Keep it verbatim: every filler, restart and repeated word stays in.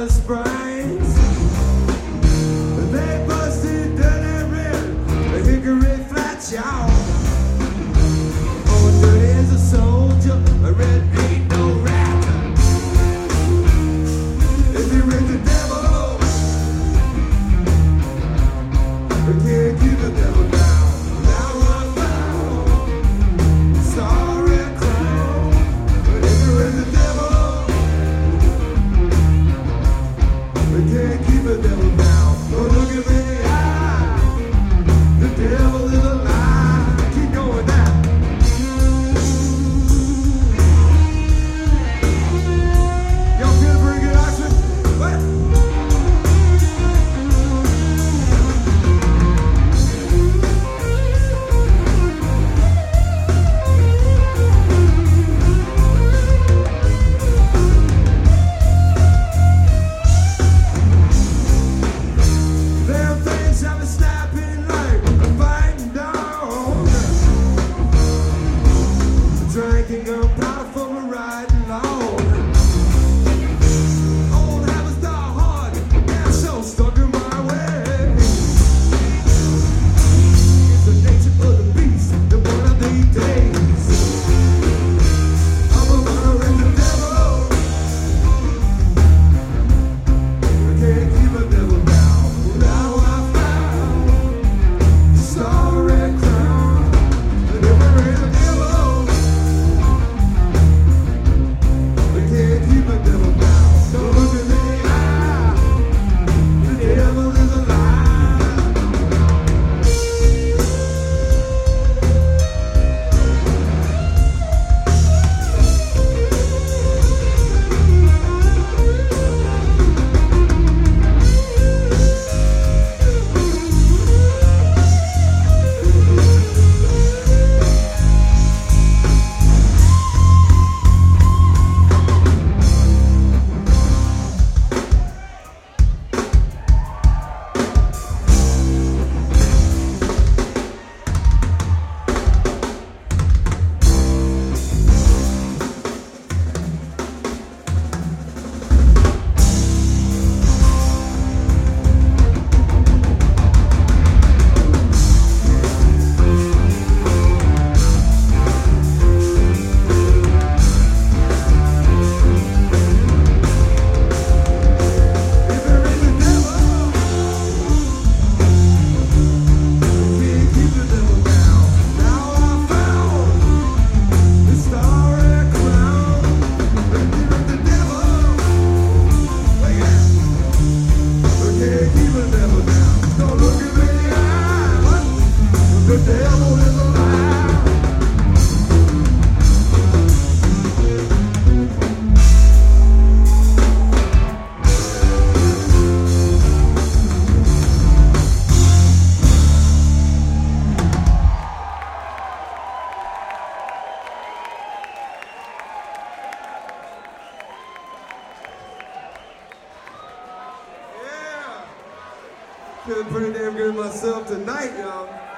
Alice Springs. They busted Dirty Red, the Hickory Flat, y'all. Oh, dirty as a soldier, a red ain't no rat. If you with the devil, we can't keep the devil down. Now I'm found, sorry crown. But if you're with the devil, we can't keep the devil down. Don't look at me. The devil is a lie. Keep going now. Y'all feel pretty good, Oxford? What? Them things have been snapping like a fighting dog. Drinking a powder for a riding long. Old habits die hard, and so stuck in my way. It's the nature of the beast, the one of these days. I'm a runner in the devil. I can't keep the devil down. Now I found the starry crown. The devil is the devil. We can't keep the devil down. Don't look at me. The devil is a lie. The devil is a lie. Yeah. Feeling pretty damn good myself tonight, y'all.